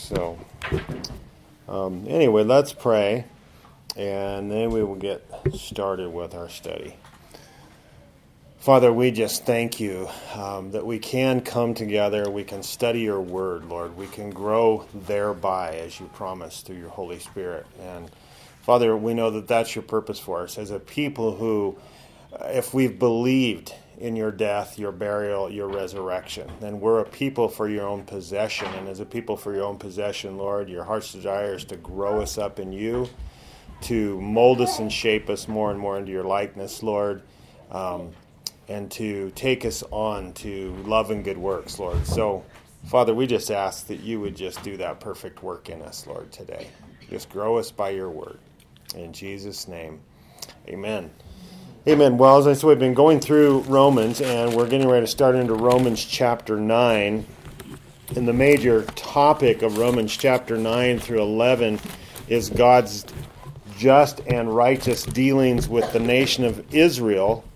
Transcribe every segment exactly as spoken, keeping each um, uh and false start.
So, um, anyway, let's pray, and then we will get started with our study. Father, we just thank you um, that we can come together, we can study your word, Lord. We can grow thereby, as you promised, through your Holy Spirit. And Father, we know that that's your purpose for us as a people who, if we've believed in your death, your burial, your resurrection, then we're a people for your own possession. And as a people for your own possession, Lord, your heart's desire is to grow us up in you, to mold us and shape us more and more into your likeness, Lord, um, and to take us on to love and good works, Lord. So, Father, we just ask that you would just do that perfect work in us, Lord, today. Just grow us by your word. In Jesus' name, amen. Amen. Well, as I said, we've been going through Romans, and we're getting ready to start into Romans chapter nine. And the major topic of Romans chapter nine through eleven is God's just and righteous dealings with the nation of Israel,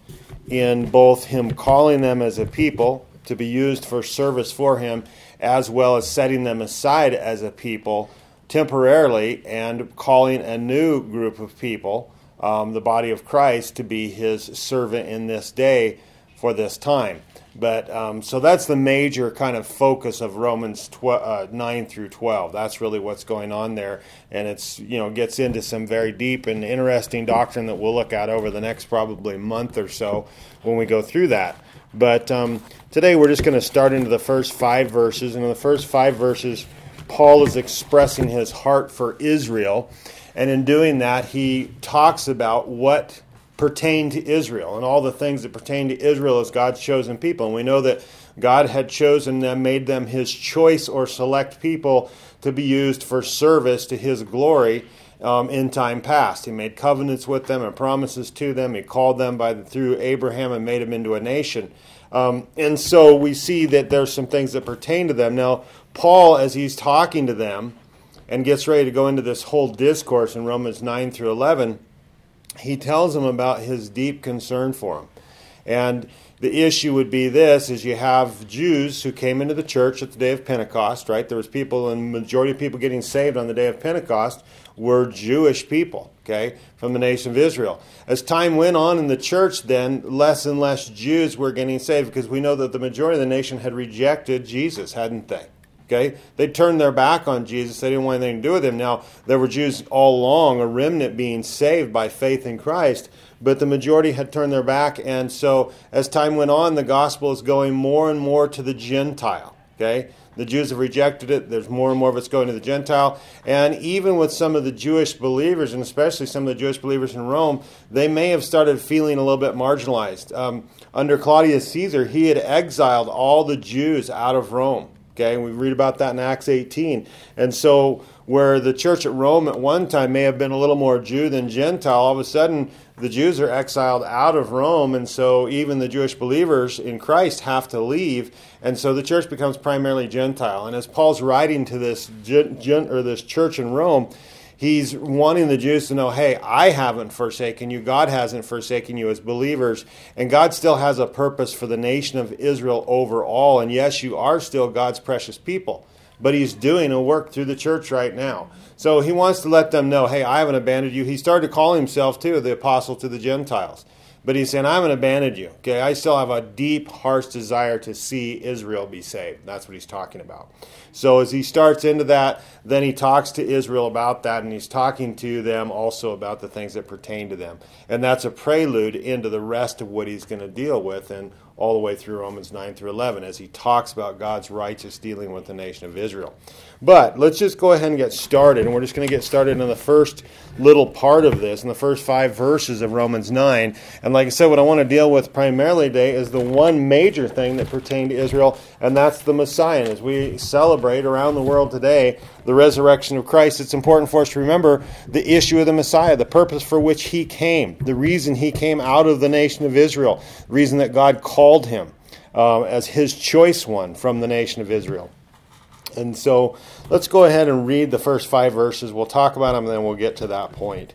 in both him calling them as a people to be used for service for him, as well as setting them aside as a people temporarily and calling a new group of people, um, the body of Christ, to be his servant in this day for this time. But um, so that's the major kind of focus of Romans twelve, uh, nine through twelve. That's really what's going on there, and it's you know gets into some very deep and interesting doctrine that we'll look at over the next probably month or so when we go through that. But um, today we're just going to start into the first five verses, and in the first five verses, Paul is expressing his heart for Israel, and in doing that, he talks about what pertain to Israel and all the things that pertain to Israel as God's chosen people. And we know that God had chosen them, made them his choice or select people to be used for service to his glory um, in time past. He made covenants with them and promises to them. He called them by the, through Abraham and made them into a nation. Um, and so we see that there's some things that pertain to them. Now, Paul, as he's talking to them and gets ready to go into this whole discourse in Romans nine through eleven, he tells them about his deep concern for them. And the issue would be this, is you have Jews who came into the church at the day of Pentecost, right? There was people, and the majority of people getting saved on the day of Pentecost were Jewish people, okay, from the nation of Israel. As time went on in the church then, less and less Jews were getting saved because we know that the majority of the nation had rejected Jesus, hadn't they? Okay, they turned their back on Jesus. They didn't want anything to do with him. Now, there were Jews all along, a remnant being saved by faith in Christ, but the majority had turned their back. And so as time went on, the gospel is going more and more to the Gentile. Okay, the Jews have rejected it. There's more and more of it's going to the Gentile. And even with some of the Jewish believers, and especially some of the Jewish believers in Rome, they may have started feeling a little bit marginalized. Um, under Claudius Caesar, he had exiled all the Jews out of Rome. Okay, and we read about that in Acts eighteen. And so where the church at Rome at one time may have been a little more Jew than Gentile, all of a sudden the Jews are exiled out of Rome, and so even the Jewish believers in Christ have to leave, and so the church becomes primarily Gentile. And as Paul's writing to this gen, or this church in Rome, he's wanting the Jews to know, hey, I haven't forsaken you. God hasn't forsaken you as believers. And God still has a purpose for the nation of Israel overall. And yes, you are still God's precious people. But he's doing a work through the church right now. So he wants to let them know, hey, I haven't abandoned you. He started to call himself, too, the apostle to the Gentiles. But he's saying, I haven't abandoned you. Okay, I still have a deep heart's desire to see Israel be saved. That's what he's talking about. So as he starts into that, then he talks to Israel about that, and he's talking to them also about the things that pertain to them. And that's a prelude into the rest of what he's going to deal with, and all the way through Romans nine through eleven, as he talks about God's righteous dealing with the nation of Israel. But let's just go ahead and get started, and we're just going to get started in the first little part of this, in the first five verses of Romans nine. And like I said, what I want to deal with primarily today is the one major thing that pertained to Israel, and that's the Messiah. And as we celebrate around the world today the resurrection of Christ, it's important for us to remember the issue of the Messiah, the purpose for which he came, the reason he came out of the nation of Israel, the reason that God called him uh, as his choice one from the nation of Israel. And so let's go ahead and read the first five verses. We'll talk about them, and then we'll get to that point.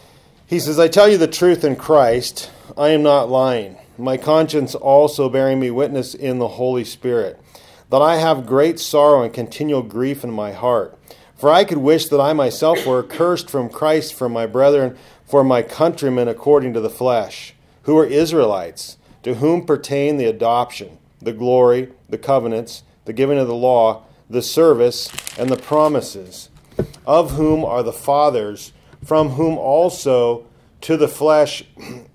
He says, I tell you the truth in Christ, I am not lying. My conscience also bearing me witness in the Holy Spirit, that I have great sorrow and continual grief in my heart. For I could wish that I myself were accursed from Christ for my brethren, for my countrymen according to the flesh, who are Israelites, to whom pertain the adoption, the glory, the covenants, the giving of the law, the service, and the promises, of whom are the fathers, from whom also to the flesh,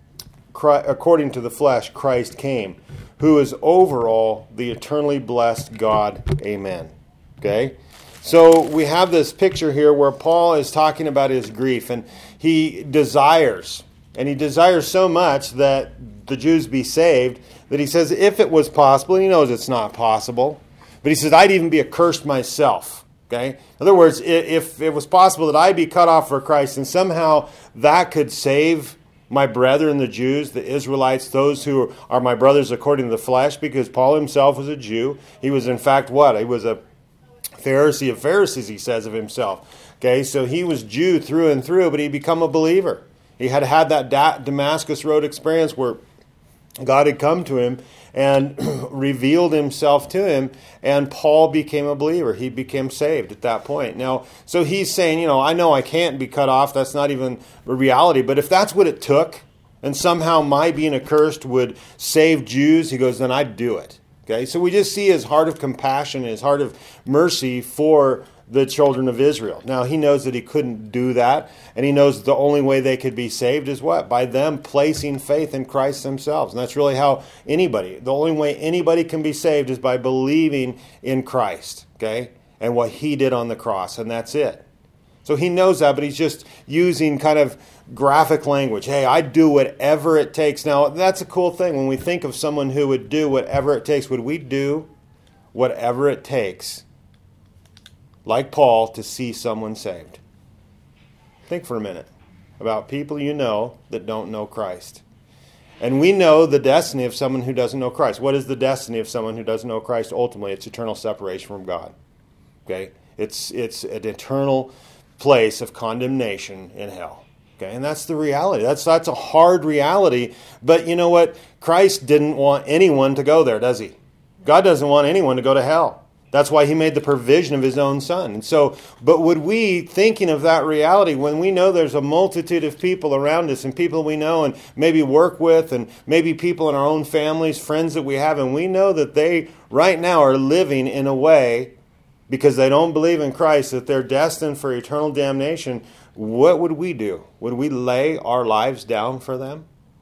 according to the flesh, Christ came, who is over all the eternally blessed God. Amen. Okay? So we have this picture here where Paul is talking about his grief, and he desires, and he desires so much that the Jews be saved, that he says if it was possible, and he knows it's not possible, but he says I'd even be accursed myself. Okay? In other words, if it was possible that I be cut off for Christ, and somehow that could save my brethren, the Jews, the Israelites, those who are my brothers according to the flesh, because Paul himself was a Jew. He was in fact what? He was a Pharisee of Pharisees, he says of himself. Okay, so he was Jew through and through, but he became a believer. He had had that Damascus Road experience where God had come to him and revealed himself to him, and Paul became a believer. He became saved at that point. Now, so he's saying, you know, I know I can't be cut off. That's not even a reality. But if that's what it took, and somehow my being accursed would save Jews, he goes, then I'd do it. Okay, so we just see his heart of compassion, his heart of mercy for the children of Israel. Now, he knows that he couldn't do that, and he knows the only way they could be saved is what? By them placing faith in Christ themselves. And that's really how anybody, the only way anybody can be saved is by believing in Christ, okay, and what he did on the cross, and that's it. So he knows that, but he's just using kind of graphic language. Hey, I'd do whatever it takes. Now, that's a cool thing. When we think of someone who would do whatever it takes, would we do whatever it takes, like Paul, to see someone saved? Think for a minute about people you know that don't know Christ. And we know the destiny of someone who doesn't know Christ. What is the destiny of someone who doesn't know Christ? Ultimately, it's eternal separation from God. Okay? It's it's an eternal place of condemnation in hell. Okay, and that's the reality. That's that's a hard reality. But you know what? Christ didn't want anyone to go there, does he? God doesn't want anyone to go to hell. That's why he made the provision of his own son. And so, but would we, thinking of that reality, when we know there's a multitude of people around us and people we know and maybe work with and maybe people in our own families, friends that we have, and we know that they right now are living in a way because they don't believe in Christ, that they're destined for eternal damnation, what would we do? Would we lay our lives down for them?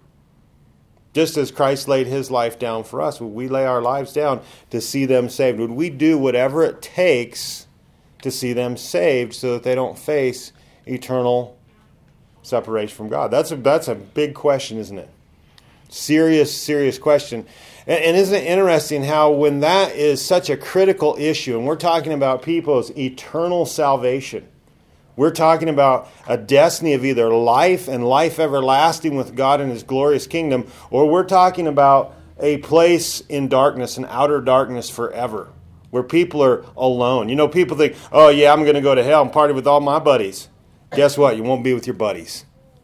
Just as Christ laid his life down for us, would we lay our lives down to see them saved? Would we do whatever it takes to see them saved so that they don't face eternal separation from God? That's a, that's a big question, isn't it? Serious, serious question. And, and isn't it interesting how when that is such a critical issue, and we're talking about people's eternal salvation, we're talking about a destiny of either life and life everlasting with God in his glorious kingdom, or we're talking about a place in darkness, an outer darkness forever, where people are alone. You know, people think, oh yeah, I'm going to go to hell and party with all my buddies. Guess what? You won't be with your buddies.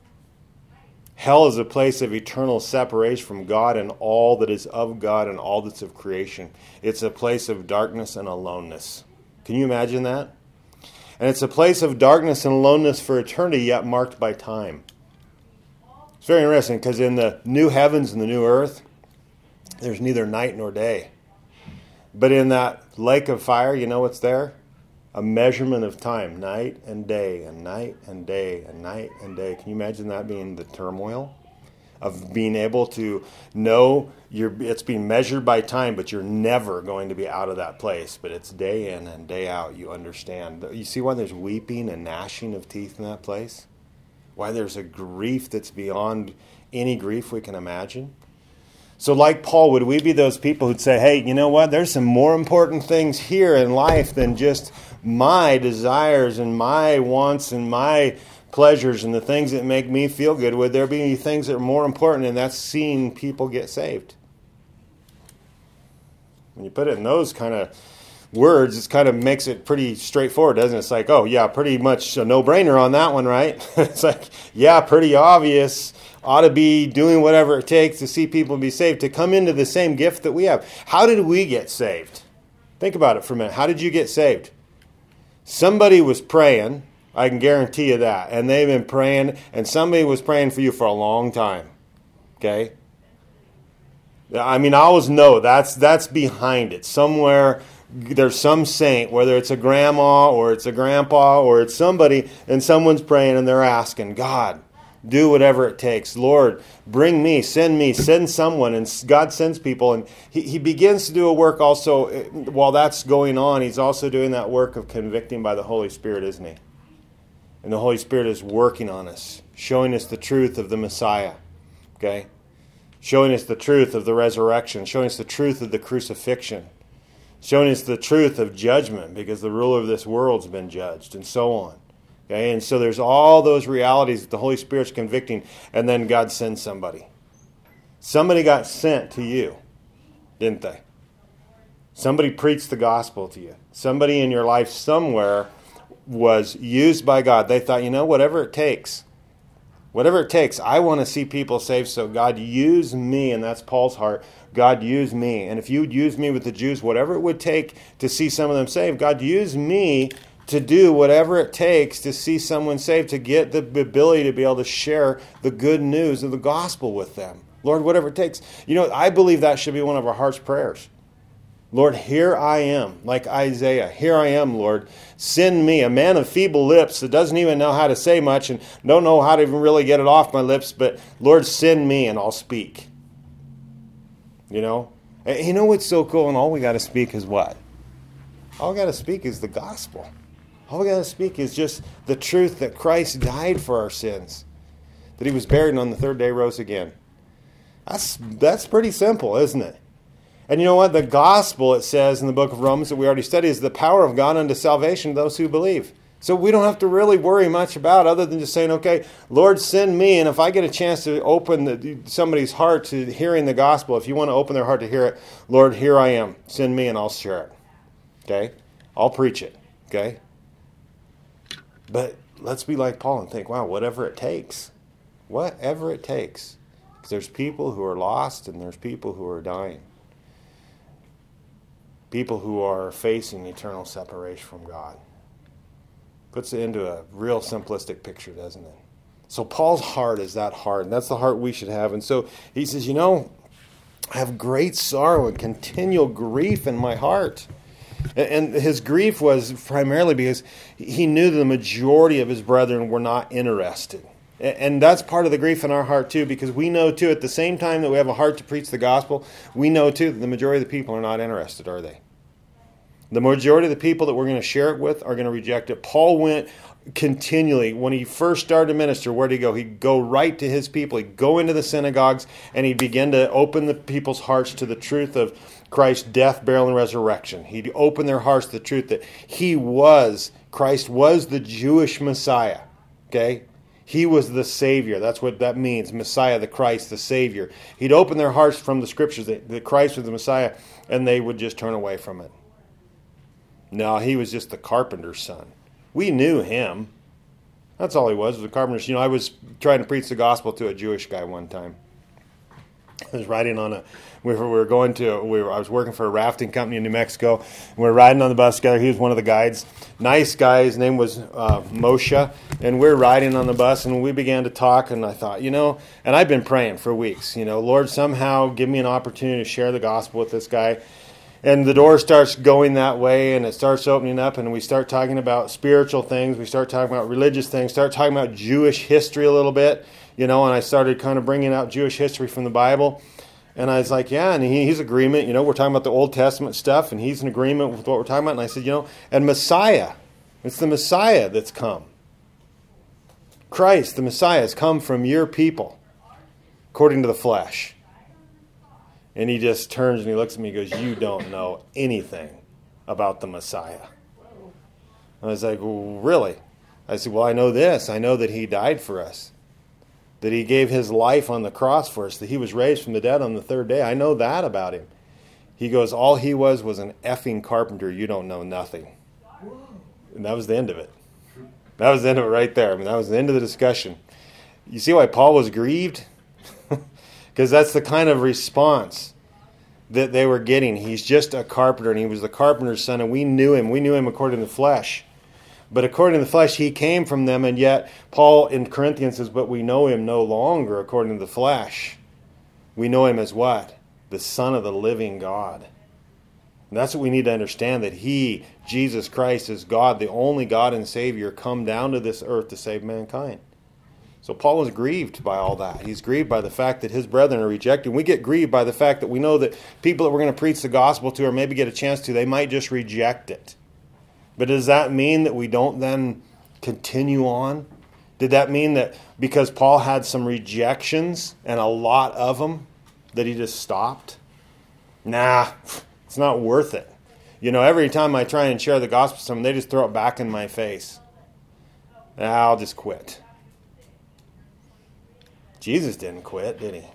Hell is a place of eternal separation from God and all that is of God and all that's of creation. It's a place of darkness and aloneness. Can you imagine that? And it's a place of darkness and aloneness for eternity, yet marked by time. It's very interesting because in the new heavens and the new earth, there's neither night nor day. But in that lake of fire, you know what's there? A measurement of time, night and day, and night and day, and night and day. Can you imagine that being the turmoil of being able to know you're, it's being measured by time, but you're never going to be out of that place. But it's day in and day out, you understand. You see why there's weeping and gnashing of teeth in that place? Why there's a grief that's beyond any grief we can imagine? So like Paul, would we be those people who'd say, hey, you know what? There's some more important things here in life than just my desires and my wants and my pleasures and the things that make me feel good. Would there be things that are more important, and that's seeing people get saved? When you put it in those kind of words, it kind of makes it pretty straightforward, doesn't it? It's like, oh, yeah, pretty much a no-brainer on that one, right? It's like, yeah, pretty obvious. Ought to be doing whatever it takes to see people be saved, to come into the same gift that we have. How did we get saved? Think about it for a minute. How did you get saved? Somebody was praying. I can guarantee you that. And they've been praying, and somebody was praying for you for a long time. Okay? I mean, I always know that's that's behind it. Somewhere there's some saint, whether it's a grandma or it's a grandpa or it's somebody, and someone's praying and they're asking, God, do whatever it takes. Lord, bring me, send me, send someone. And God sends people. And he, he begins to do a work also, while that's going on, he's also doing that work of convicting by the Holy Spirit, isn't he? And the Holy Spirit is working on us, showing us the truth of the Messiah. Okay? Showing us the truth of the resurrection, showing us the truth of the crucifixion, showing us the truth of judgment, because the ruler of this world's been judged, and so on. Okay, and so there's all those realities that the Holy Spirit's convicting, and then God sends somebody. Somebody got sent to you, didn't they? Somebody preached the gospel to you. Somebody in your life somewhere was used by God. They thought, you know, whatever it takes, whatever it takes, I want to see people saved, so God, use me, and that's Paul's heart. God, use me. And if you'd use me with the Jews, whatever it would take to see some of them saved, God, use me to do whatever it takes to see someone saved, to get the ability to be able to share the good news of the gospel with them. Lord, whatever it takes. You know, I believe that should be one of our heart's prayers. Lord, here I am, like Isaiah. Here I am, Lord. Send me, a man of feeble lips that doesn't even know how to say much and don't know how to even really get it off my lips, but Lord, send me and I'll speak. You know? And you know what's so cool? And all we got to speak is what? All we got to speak is the gospel. All we got to speak is just the truth that Christ died for our sins, that he was buried and on the third day rose again. That's that's pretty simple, isn't it? And you know what? The gospel, it says in the book of Romans that we already studied, is the power of God unto salvation to those who believe. So we don't have to really worry much about other than just saying, okay, Lord, send me. And if I get a chance to open the, somebody's heart to hearing the gospel, if you want to open their heart to hear it, Lord, here I am. Send me and I'll share it. Okay? I'll preach it. Okay? But let's be like Paul and think, wow, whatever it takes. Whatever it takes. Because there's people who are lost and there's people who are dying. People who are facing eternal separation from God. Puts it into a real simplistic picture, doesn't it? So Paul's heart is that heart, and that's the heart we should have. And so he says, you know, I have great sorrow and continual grief in my heart. And his grief was primarily because he knew the majority of his brethren were not interested. And that's part of the grief in our heart too, because we know too, at the same time that we have a heart to preach the gospel, we know too that the majority of the people are not interested, are they? The majority of the people that we're going to share it with are going to reject it. Paul went continually, when he first started to minister, where did he go? He'd go right to his people. He'd go into the synagogues and he'd begin to open the people's hearts to the truth of Christ's death, burial, and resurrection. He'd open their hearts to the truth that he was, Christ was the Jewish Messiah. Okay? He was the Savior. That's what that means. Messiah, the Christ, the Savior. He'd open their hearts from the Scriptures that, that Christ was the Messiah, and they would just turn away from it. No, he was just the carpenter's son. We knew him. That's all he was, was a carpenter's. You know, I was trying to preach the gospel to a Jewish guy one time. I was riding on a, we were, we were going to, we were, I was working for a rafting company in New Mexico. And we were riding on the bus together. He was one of the guides. Nice guy. His name was uh, Moshe. And we were riding on the bus and we began to talk. And I thought, you know, and I've been praying for weeks, you know, Lord, somehow give me an opportunity to share the gospel with this guy. And the door starts going that way, and it starts opening up, and we start talking about spiritual things. We start talking about religious things, start talking about Jewish history a little bit, you know, and I started kind of bringing out Jewish history from the Bible. And I was like, yeah, and he, he's agreement. You know, we're talking about the Old Testament stuff, and he's in agreement with what we're talking about. And I said, you know, and Messiah, it's the Messiah that's come. Christ, the Messiah, has come from your people, according to the flesh. And he just turns and he looks at me and goes, you don't know anything about the Messiah. I was like, well, really? I said, well, I know this. I know that he died for us. That he gave his life on the cross for us. That he was raised from the dead on the third day. I know that about him. He goes, all he was was an effing carpenter. You don't know nothing. And that was the end of it. That was the end of it right there. I mean, that was the end of the discussion. You see why Paul was grieved? Because that's the kind of response that they were getting. He's just a carpenter, and he was the carpenter's son, and we knew him. We knew him according to the flesh. But according to the flesh, he came from them, and yet Paul in Corinthians says, but we know him no longer according to the flesh. We know him as what? The Son of the living God. And that's what we need to understand, that he, Jesus Christ, is God, the only God and Savior, come down to this earth to save mankind. So Paul is grieved by all that. He's grieved by the fact that his brethren are rejected. We get grieved by the fact that we know that people that we're going to preach the gospel to or maybe get a chance to, they might just reject it. But does that mean that we don't then continue on? Did that mean that because Paul had some rejections and a lot of them, that he just stopped? Nah, it's not worth it. You know, every time I try and share the gospel with someone, they just throw it back in my face. I'll just quit. Jesus didn't quit, did he?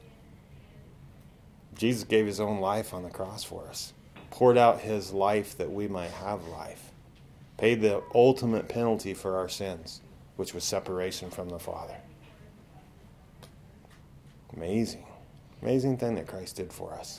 Jesus gave his own life on the cross for us. Poured out his life that we might have life. Paid the ultimate penalty for our sins, which was separation from the Father. Amazing. Amazing thing that Christ did for us.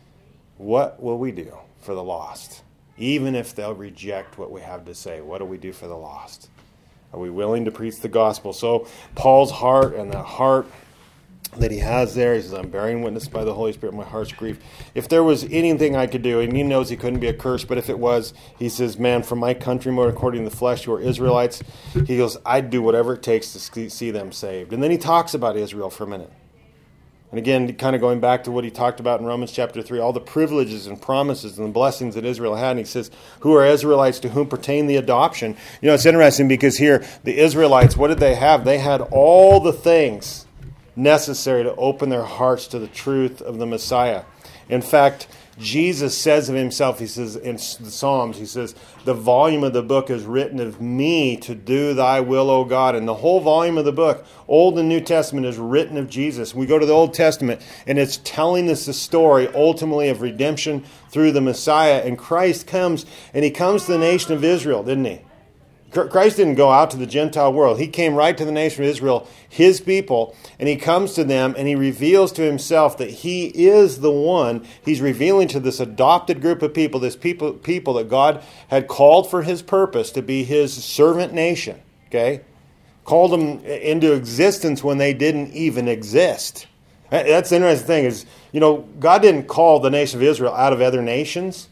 What will we do for the lost? Even if they'll reject what we have to say, what do we do for the lost? Are we willing to preach the gospel? So Paul's heart and the heart that he has there, he says, I'm bearing witness by the Holy Spirit, my heart's grief. If there was anything I could do, and he knows he couldn't be accursed, but if it was, he says, man, from my countrymen according to the flesh, you are Israelites. He goes, I'd do whatever it takes to see them saved. And then he talks about Israel for a minute. And again, kind of going back to what he talked about in Romans chapter three, all the privileges and promises and the blessings that Israel had. And he says, who are Israelites to whom pertain the adoption? You know, it's interesting because here, the Israelites, what did they have? They had all the things necessary to open their hearts to the truth of the Messiah. In fact, Jesus says of himself, he says in the Psalms, he says, the volume of the book is written of me to do thy will, O God. And the whole volume of the book, Old and New Testament, is written of Jesus. We go to the Old Testament, and it's telling us the story ultimately of redemption through the Messiah. And Christ comes, and he comes to the nation of Israel, didn't he? Christ didn't go out to the Gentile world. He came right to the nation of Israel, his people, and he comes to them and he reveals to himself that he is the one. He's revealing to this adopted group of people, this people, people that God had called for his purpose to be his servant nation, okay? Called them into existence when they didn't even exist. That's the interesting thing is, you know, God didn't call the nation of Israel out of other nations.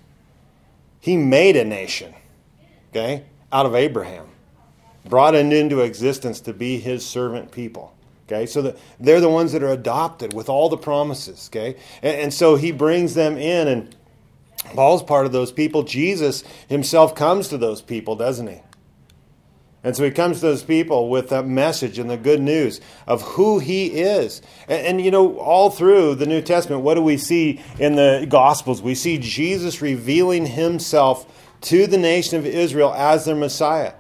He made a nation, okay? Out of Abraham, brought it into existence to be his servant people. Okay, so that they're the ones that are adopted with all the promises. Okay, and, and so he brings them in, and Paul's part of those people. Jesus himself comes to those people, doesn't he? And so he comes to those people with that message and the good news of who he is. And, and you know, all through the New Testament, what do we see in the Gospels? We see Jesus revealing himself to the nation of Israel as their Messiah.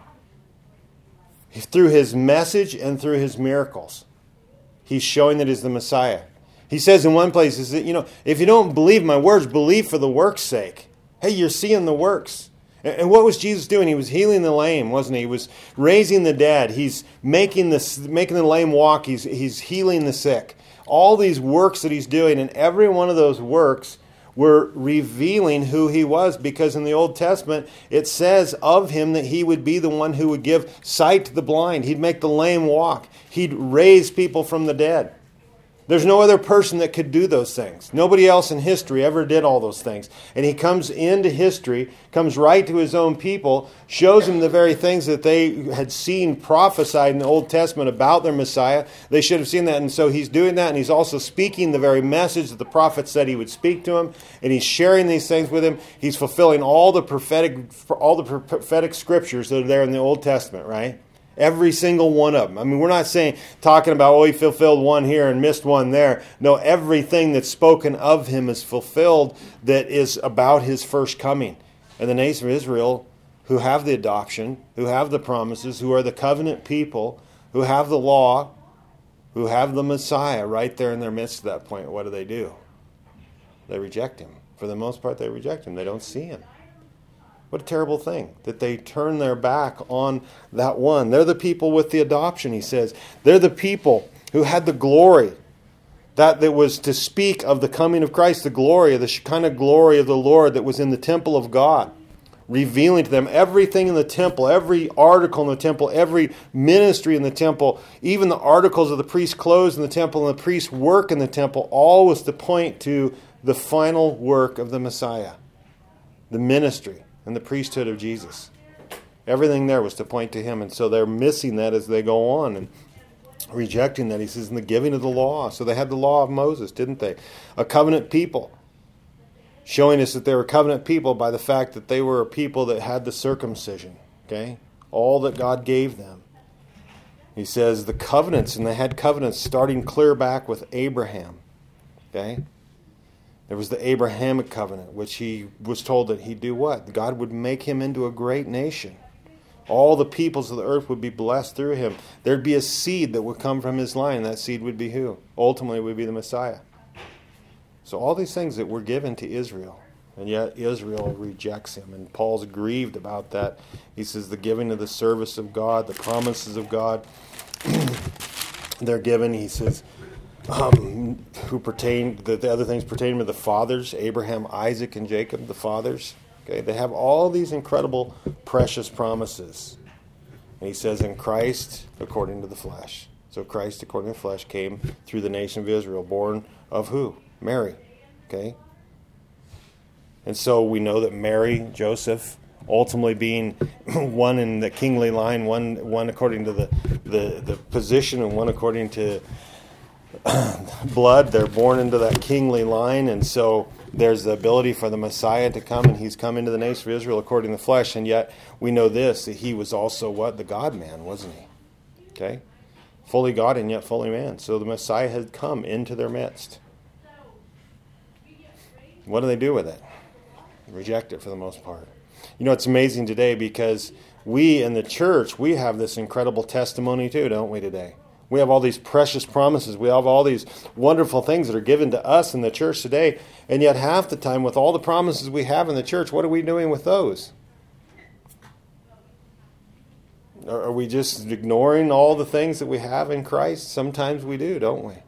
Through his message and through his miracles. He's showing that he's the Messiah. He says in one place, is that, you know, if you don't believe my words, believe for the work's sake. Hey, you're seeing the works. And what was Jesus doing? He was healing the lame, wasn't he? He was raising the dead. He's making the, making the lame walk. He's, he's healing the sick. All these works that he's doing, and every one of those works were revealing who he was, because in the Old Testament it says of him that he would be the one who would give sight to the blind. He'd make the lame walk. He'd raise people from the dead. There's no other person that could do those things. Nobody else in history ever did all those things. And he comes into history, comes right to his own people, shows them the very things that they had seen prophesied in the Old Testament about their Messiah. They should have seen that. And so he's doing that, and he's also speaking the very message that the prophet said he would speak to him. And he's sharing these things with him. He's fulfilling all the prophetic, all the prophetic scriptures that are there in the Old Testament, right? Every single one of them. I mean, we're not saying, talking about, oh, he fulfilled one here and missed one there. No, everything that's spoken of him is fulfilled that is about his first coming. And the nation of Israel, who have the adoption, who have the promises, who are the covenant people, who have the law, who have the Messiah right there in their midst at that point, what do they do? They reject him. For the most part, they reject him. They don't see him. What a terrible thing that they turn their back on that one. They're the people with the adoption, he says. They're the people who had the glory That that was to speak of the coming of Christ, the glory, the Shekinah glory of the Lord that was in the temple of God, revealing to them everything in the temple, every article in the temple, every ministry in the temple, even the articles of the priest's clothes in the temple and the priest's work in the temple, all was to point to the final work of the Messiah, the ministry and the priesthood of Jesus. Everything there was to point to him, and so they're missing that as they go on and rejecting that. He says in the giving of the law. So they had the law of Moses, didn't they? A covenant people, showing us that they were covenant people by the fact that they were a people that had the circumcision, okay? All that God gave them. He says the covenants, and they had covenants starting clear back with Abraham, okay? There was the Abrahamic covenant, which he was told that he'd do what? God would make him into a great nation. All the peoples of the earth would be blessed through him. There'd be a seed that would come from his line. That seed would be who? Ultimately would be the Messiah. So all these things that were given to Israel, and yet Israel rejects him. And Paul's grieved about that. He says the giving of the service of God, the promises of God, they're given. He says, um, who pertain, the, the other things pertaining to the fathers, Abraham, Isaac, and Jacob, the fathers. Okay, they have all these incredible, precious promises. And he says, in Christ, according to the flesh. So Christ, according to the flesh, came through the nation of Israel, born of who? Mary. Okay? And so we know that Mary, Joseph, ultimately being one in the kingly line, one one according to the, the, the position, and one according to blood, they're born into that kingly line, and so there's the ability for the Messiah to come, and he's come into the nation of Israel according to the flesh, and yet we know this, that he was also what? The God-man, wasn't he? Okay? Fully God and yet fully man. So the Messiah had come into their midst. What do they do with it? Reject it for the most part. You know, it's amazing today because we in the church, we have this incredible testimony too, don't we, today? We have all these precious promises. We have all these wonderful things that are given to us in the church today. And yet half the time, with all the promises we have in the church, what are we doing with those? Are we just ignoring all the things that we have in Christ? Sometimes we do, don't we?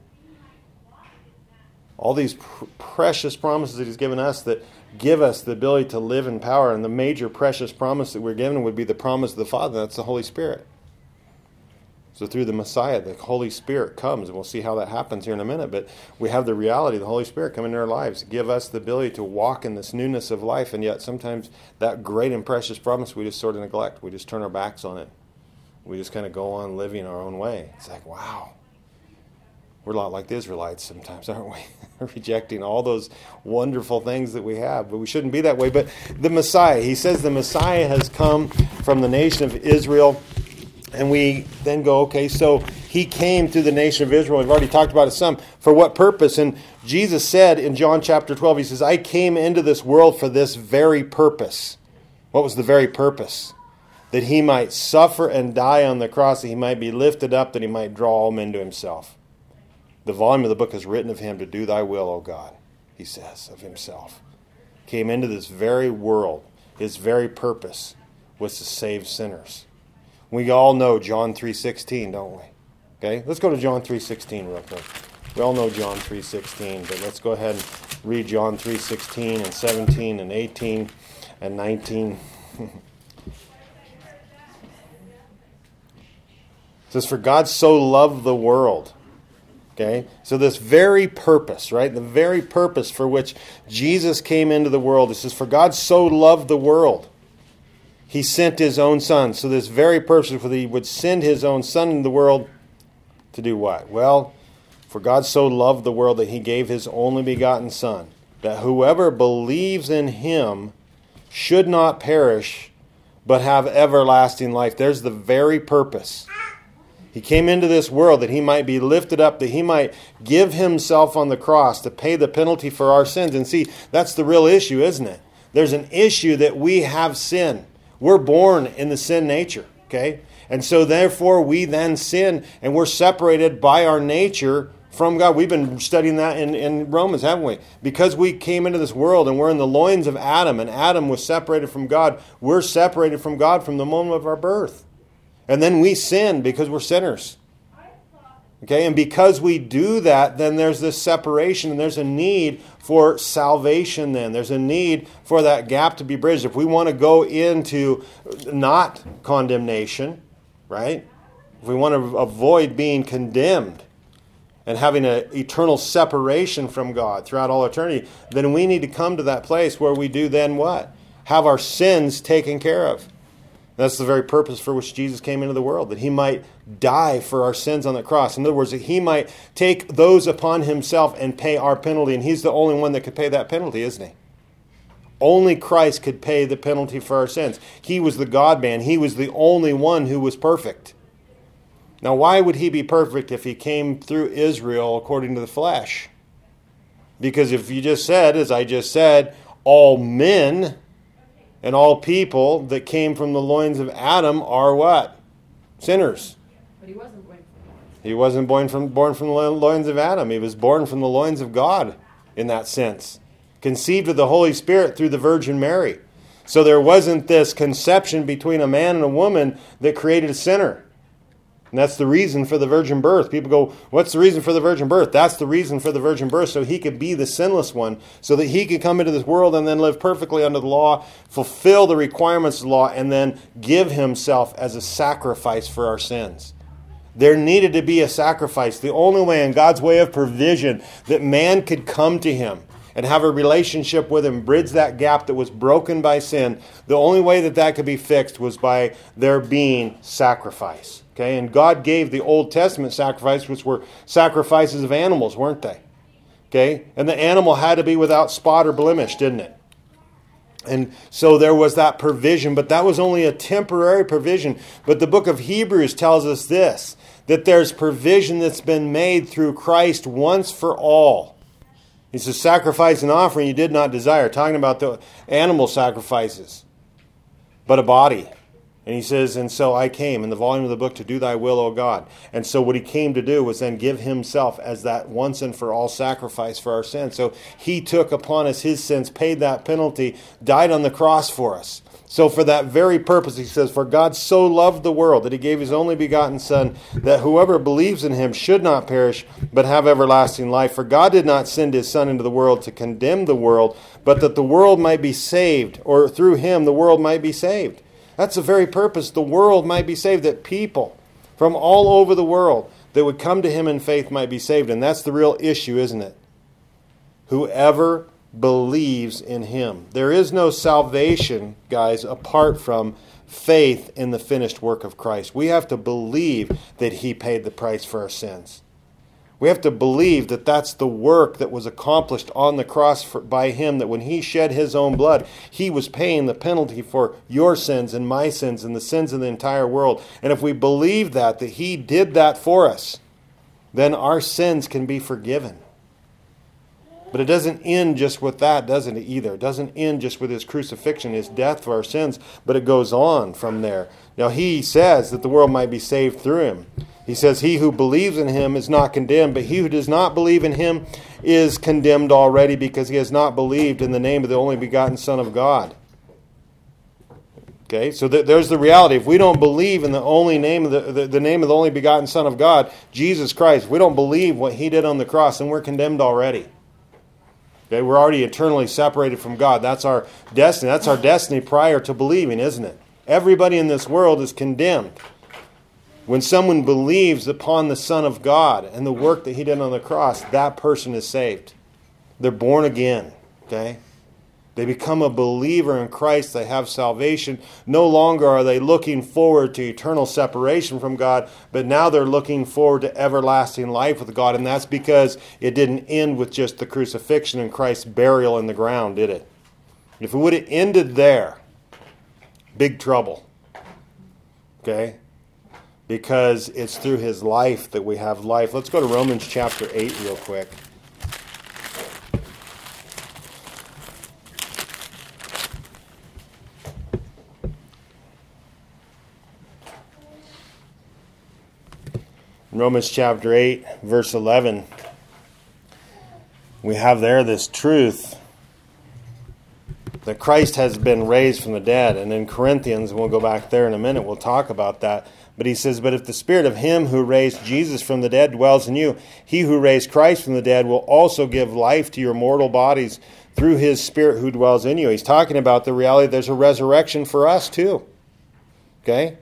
All these pr- precious promises that he's given us that give us the ability to live in power. And the major precious promise that we're given would be the promise of the Father. That's the Holy Spirit. So through the Messiah, the Holy Spirit comes, and we'll see how that happens here in a minute. But we have the reality of the Holy Spirit come into our lives, give us the ability to walk in this newness of life, and yet sometimes that great and precious promise we just sort of neglect. We just turn our backs on it. We just kind of go on living our own way. It's like, wow. We're a lot like the Israelites sometimes, aren't we? Rejecting all those wonderful things that we have. But we shouldn't be that way. But the Messiah, he says the Messiah has come from the nation of Israel. And we then go, okay, so he came through the nation of Israel. We've already talked about it some. For what purpose? And Jesus said in John chapter twelve, he says, I came into this world for this very purpose. What was the very purpose? That he might suffer and die on the cross, that he might be lifted up, that he might draw all men to himself. The volume of the book is written of him to do thy will, O God, he says of himself. Came into this very world. His very purpose was to save sinners. We all know John three sixteen, don't we? Okay, let's go to John three sixteen real quick. We all know John three sixteen, but let's go ahead and read John three sixteen and seventeen and eighteen and nineteen. It says, for God so loved the world. Okay, so this very purpose, right? The very purpose for which Jesus came into the world. It says, for God so loved the world. He sent his own son. So this very purpose that he would send his own son into the world to do what? Well, for God so loved the world that he gave his only begotten son, that whoever believes in him should not perish, but have everlasting life. There's the very purpose. He came into this world that he might be lifted up, that he might give himself on the cross to pay the penalty for our sins. And see, that's the real issue, isn't it? There's an issue that we have sin. We're born in the sin nature, okay? And so therefore we then sin, and we're separated by our nature from God. We've been studying that in, in Romans, haven't we? Because we came into this world and we're in the loins of Adam, and Adam was separated from God. We're separated from God from the moment of our birth. And then we sin because we're sinners. Okay, and because we do that, then there's this separation, and there's a need for salvation then. There's a need for that gap to be bridged. If we want to go into not condemnation, right? If we want to avoid being condemned and having an eternal separation from God throughout all eternity, then we need to come to that place where we do then what? Have our sins taken care of. That's the very purpose for which Jesus came into the world, that he might die for our sins on the cross. In other words, that he might take those upon himself and pay our penalty. And he's the only one that could pay that penalty, isn't he? Only Christ could pay the penalty for our sins. He was the God-man. He was the only one who was perfect. Now, why would he be perfect if he came through Israel according to the flesh? Because if you just said, as I just said, all men and all people that came from the loins of Adam are what? Sinners. But he wasn't born from He wasn't born from, born from the loins of Adam. He was born from the loins of God in that sense. Conceived of the Holy Spirit through the Virgin Mary. So there wasn't this conception between a man and a woman that created a sinner. And that's the reason for the virgin birth. People go, what's the reason for the virgin birth? That's the reason for the virgin birth, so he could be the sinless one, so that he could come into this world and then live perfectly under the law, fulfill the requirements of the law, and then give himself as a sacrifice for our sins. There needed to be a sacrifice. The only way, in God's way of provision, that man could come to him and have a relationship with him, bridge that gap that was broken by sin, the only way that that could be fixed was by there being sacrifice. Okay, and God gave the Old Testament sacrifices, which were sacrifices of animals, weren't they? Okay, and the animal had to be without spot or blemish, didn't it? And so there was that provision, but that was only a temporary provision. But the book of Hebrews tells us this, that there's provision that's been made through Christ once for all. He says, sacrifice and offering you did not desire, talking about the animal sacrifices, but a body. And he says, and so I came in the volume of the book to do thy will, O God. And so what he came to do was then give himself as that once and for all sacrifice for our sins. So he took upon us his sins, paid that penalty, died on the cross for us. So for that very purpose, he says, for God so loved the world that he gave his only begotten Son, that whoever believes in him should not perish, but have everlasting life. For God did not send his Son into the world to condemn the world, but that the world might be saved, or through him the world might be saved. That's the very purpose. The world might be saved, that people from all over the world that would come to him in faith might be saved. And that's the real issue, isn't it? Whoever believes in him. There is no salvation, guys, apart from faith in the finished work of Christ. We have to believe that he paid the price for our sins. We have to believe that that's the work that was accomplished on the cross for, by him, that when he shed his own blood, he was paying the penalty for your sins and my sins and the sins of the entire world. And if we believe that, that he did that for us, then our sins can be forgiven. But it doesn't end just with that, doesn't it, either? It doesn't end just with his crucifixion, his death for our sins, but it goes on from there. Now, he says that the world might be saved through him. He says, he who believes in him is not condemned, but he who does not believe in him is condemned already, because he has not believed in the name of the only begotten Son of God. Okay, so th- there's the reality. If we don't believe in the only name of the, the, the name of the only begotten Son of God, Jesus Christ, if we don't believe what he did on the cross, then we're condemned already. Okay, we're already eternally separated from God. That's our destiny. That's our destiny prior to believing, isn't it? Everybody in this world is condemned. When someone believes upon the Son of God and the work that he did on the cross, that person is saved. They're born again. Okay? They become a believer in Christ. They have salvation. No longer are they looking forward to eternal separation from God, but now they're looking forward to everlasting life with God. And that's because it didn't end with just the crucifixion and Christ's burial in the ground, did it? If it would have ended there, big trouble. Okay? Because it's through his life that we have life. Let's go to Romans chapter eight real quick. Romans chapter eight, verse eleven. We have there this truth that Christ has been raised from the dead. And in Corinthians, and we'll go back there in a minute, we'll talk about that. But he says, but if the Spirit of him who raised Jesus from the dead dwells in you, he who raised Christ from the dead will also give life to your mortal bodies through his Spirit who dwells in you. He's talking about the reality there's a resurrection for us too. Okay?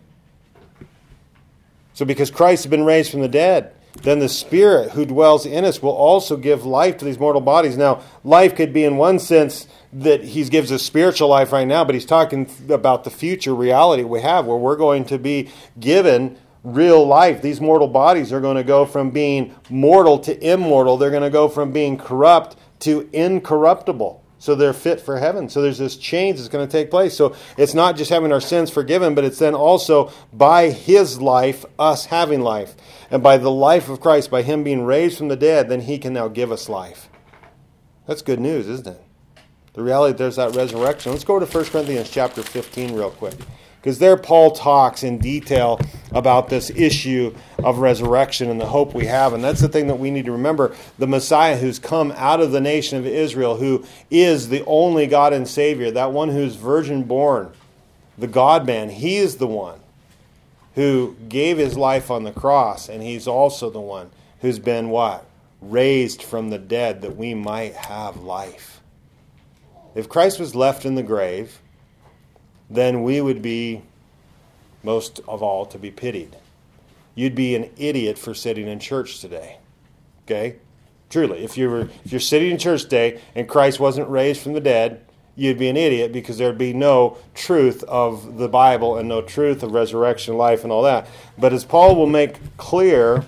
So because Christ has been raised from the dead, then the Spirit who dwells in us will also give life to these mortal bodies. Now, life could be in one sense that he gives us spiritual life right now, but he's talking about the future reality we have where we're going to be given real life. These mortal bodies are going to go from being mortal to immortal. They're going to go from being corrupt to incorruptible. So they're fit for heaven. So there's this change that's going to take place. So it's not just having our sins forgiven, but it's then also by his life, us having life. And by the life of Christ, by him being raised from the dead, then he can now give us life. That's good news, isn't it? The reality there's that resurrection. Let's go to First Corinthians chapter fifteen real quick. Because there Paul talks in detail about this issue of resurrection and the hope we have. And that's the thing that we need to remember. The Messiah who's come out of the nation of Israel, who is the only God and Savior, that one who's virgin born, the God-man, he is the one who gave his life on the cross. And he's also the one who's been what? Raised from the dead that we might have life. If Christ was left in the grave, then we would be, most of all, to be pitied. You'd be an idiot for sitting in church today. Okay? Truly, if you were if you're sitting in church today and Christ wasn't raised from the dead, you'd be an idiot because there'd be no truth of the Bible and no truth of resurrection, life, and all that. But as Paul will make clear,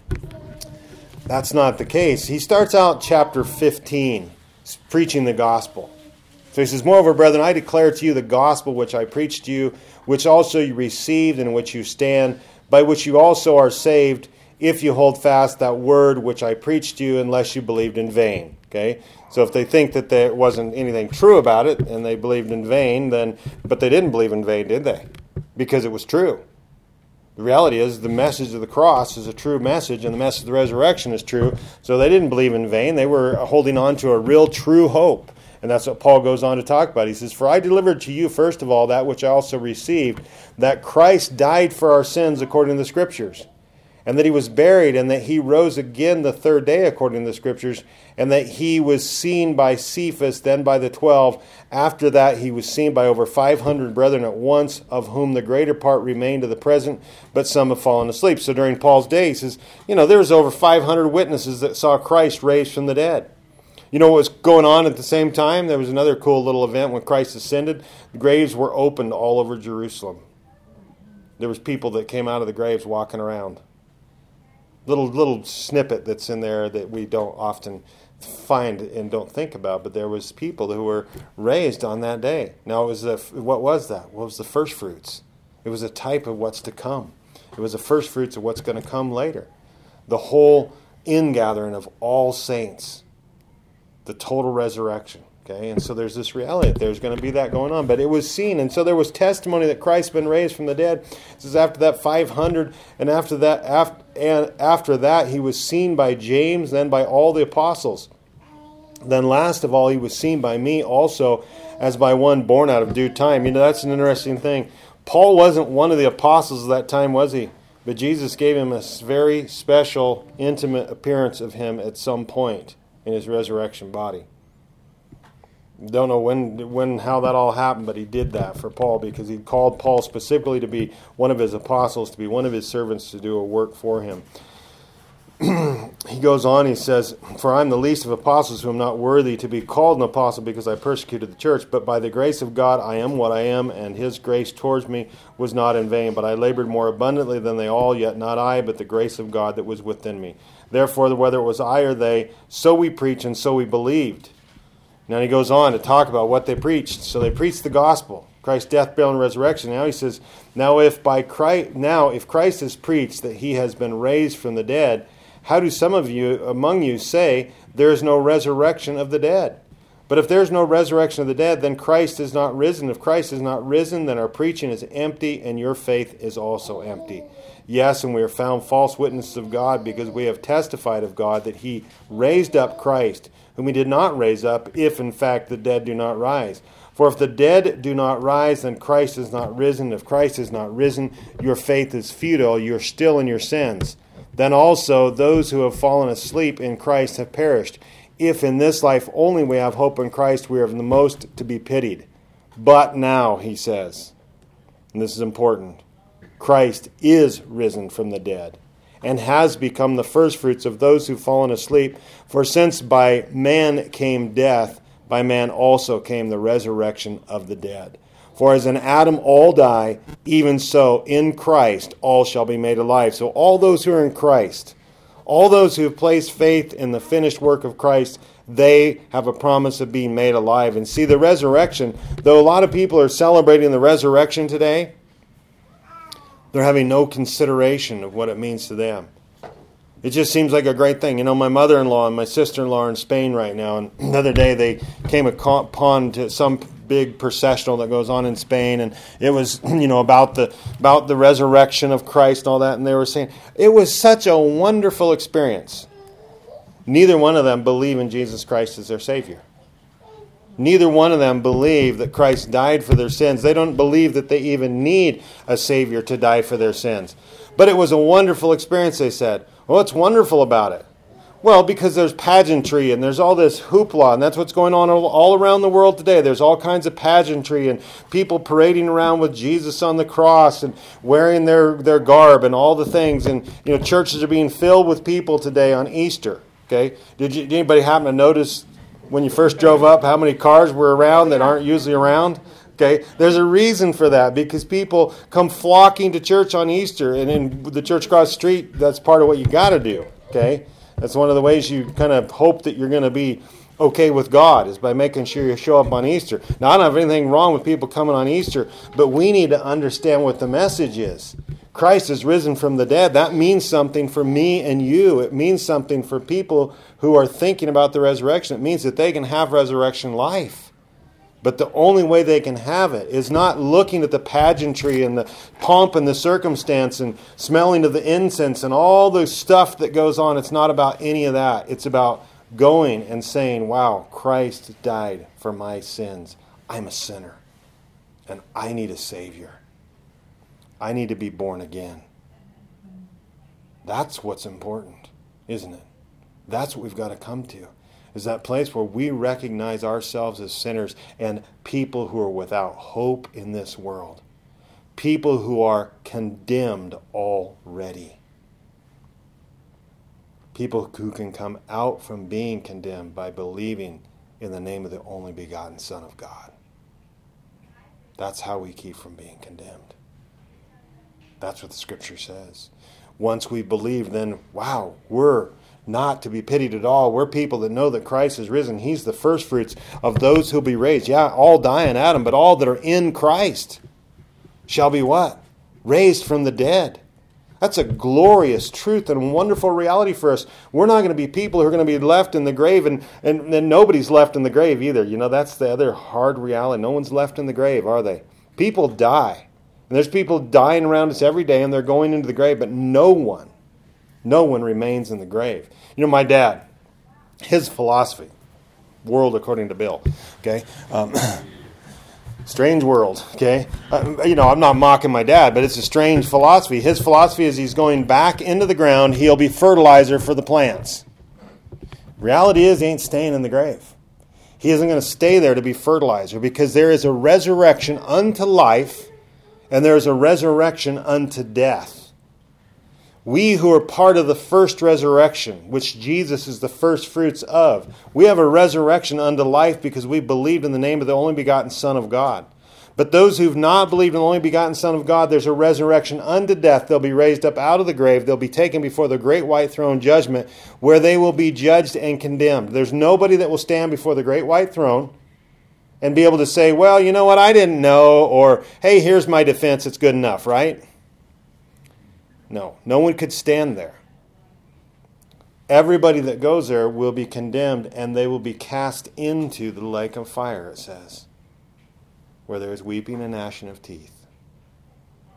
that's not the case. He starts out chapter fifteen, preaching the gospel. So he says, moreover, brethren, I declare to you the gospel which I preached to you, which also you received, and in which you stand, by which you also are saved, if you hold fast that word which I preached to you, unless you believed in vain. Okay? So if they think that there wasn't anything true about it, and they believed in vain, then but they didn't believe in vain, did they? Because it was true. The reality is the message of the cross is a true message, and the message of the resurrection is true. So they didn't believe in vain. They were holding on to a real true hope. And that's what Paul goes on to talk about. He says, for I delivered to you, first of all, that which I also received, that Christ died for our sins according to the Scriptures, and that he was buried, and that he rose again the third day according to the Scriptures, and that he was seen by Cephas, then by the twelve. After that he was seen by over five hundred brethren at once, of whom the greater part remain to the present, but some have fallen asleep. So during Paul's day, he says, you know, there was over five hundred witnesses that saw Christ raised from the dead. You know what was going on at the same time? There was another cool little event when Christ ascended. The graves were opened all over Jerusalem. There was people that came out of the graves walking around. Little little snippet that's in there that we don't often find and don't think about, but there was people who were raised on that day. Now, it was a, what was that? What was the first fruits? It was a type of what's to come. It was the first fruits of what's going to come later. The whole ingathering of all saints. The total resurrection. Okay, and so there's this reality that there's going to be that going on. But it was seen, and so there was testimony that Christ's been raised from the dead. It says after that five hundred, and after that after, and after that he was seen by James, then by all the apostles. Then last of all he was seen by me also, as by one born out of due time. You know, that's an interesting thing. Paul wasn't one of the apostles at that time, was he? But Jesus gave him a very special, intimate appearance of him at some point in his resurrection body. Don't know when, when, how that all happened, but he did that for Paul because he called Paul specifically to be one of his apostles, to be one of his servants, to do a work for him. He goes on, he says, for I am the least of apostles who am not worthy to be called an apostle because I persecuted the church, but by the grace of God I am what I am, and his grace towards me was not in vain. But I labored more abundantly than they all, yet not I, but the grace of God that was within me. Therefore, whether it was I or they, so we preach and so we believed. Now he goes on to talk about what they preached. So they preached the gospel, Christ's death, burial, and resurrection. Now he says, now if by Christ, now if Christ has preached that he has been raised from the dead, how do some of you among you say there is no resurrection of the dead? But if there is no resurrection of the dead, then Christ is not risen. If Christ is not risen, then our preaching is empty, and your faith is also empty. Yes, and we are found false witnesses of God, because we have testified of God that he raised up Christ, whom he did not raise up, if in fact the dead do not rise. For if the dead do not rise, then Christ is not risen. If Christ is not risen, your faith is futile. You are still in your sins. Then also those who have fallen asleep in Christ have perished. If in this life only we have hope in Christ, we are the most to be pitied. But now, he says, and this is important, Christ is risen from the dead and has become the firstfruits of those who've fallen asleep. For since by man came death, by man also came the resurrection of the dead. For as in Adam all die, even so in Christ all shall be made alive. So all those who are in Christ, all those who have placed faith in the finished work of Christ, they have a promise of being made alive. And see, the resurrection, though a lot of people are celebrating the resurrection today, they're having no consideration of what it means to them. It just seems like a great thing. You know, my mother-in-law and my sister-in-law are in Spain right now, and the other day they came upon to some big processional that goes on in Spain, and it was, you know, about the about the resurrection of Christ and all that, and they were saying it was such a wonderful experience. Neither one of them believe in Jesus Christ as their Savior. Neither one of them believe that Christ died for their sins. They don't believe that they even need a Savior to die for their sins. But it was a wonderful experience, they said. Well, what's wonderful about it? Well, because there's pageantry and there's all this hoopla, and that's what's going on all around the world today. There's all kinds of pageantry and people parading around with Jesus on the cross and wearing their, their garb and all the things. And, you know, churches are being filled with people today on Easter. Okay, did, you, did anybody happen to notice when you first drove up how many cars were around that aren't usually around? Okay, there's a reason for that, because people come flocking to church on Easter, and in the church across the street, that's part of what you got to do. Okay, that's one of the ways you kind of hope that you're going to be okay with God, is by making sure you show up on Easter. Now, I don't have anything wrong with people coming on Easter, but we need to understand what the message is. Christ is risen from the dead. That means something for me and you. It means something for people who are thinking about the resurrection. It means that they can have resurrection life. But the only way they can have it is not looking at the pageantry and the pomp and the circumstance and smelling of the incense and all the stuff that goes on. It's not about any of that. It's about going and saying, wow, Christ died for my sins. I'm a sinner, and I need a Savior. I need to be born again. That's what's important, isn't it? That's what we've got to come to, is that place where we recognize ourselves as sinners and people who are without hope in this world. People who are condemned already. People who can come out from being condemned by believing in the name of the only begotten Son of God. That's how we keep from being condemned. That's what the Scripture says. Once we believe, then, wow, we're not to be pitied at all. We're people that know that Christ is risen. He's the firstfruits of those who'll be raised. Yeah, all die in Adam, but all that are in Christ shall be what? Raised from the dead. That's a glorious truth and wonderful reality for us. We're not going to be people who are going to be left in the grave, and, and, and nobody's left in the grave either. You know, that's the other hard reality. No one's left in the grave, are they? People die. And there's people dying around us every day, and they're going into the grave, but no one, no one remains in the grave. You know, my dad, his philosophy, world according to Bill, okay? Um, strange world, okay? Uh, you know, I'm not mocking my dad, but it's a strange philosophy. His philosophy is he's going back into the ground. He'll be fertilizer for the plants. Reality is he ain't staying in the grave. He isn't going to stay there to be fertilizer, because there is a resurrection unto life, and there is a resurrection unto death. We who are part of the first resurrection, which Jesus is the first fruits of, we have a resurrection unto life because we believed in the name of the only begotten Son of God. But those who've not believed in the only begotten Son of God, there's a resurrection unto death. They'll be raised up out of the grave. They'll be taken before the great white throne judgment, where they will be judged and condemned. There's nobody that will stand before the great white throne and be able to say, well, you know what, I didn't know, or, hey, here's my defense, it's good enough, right? No, no one could stand there. Everybody that goes there will be condemned, and they will be cast into the lake of fire, it says, where there is weeping and gnashing of teeth.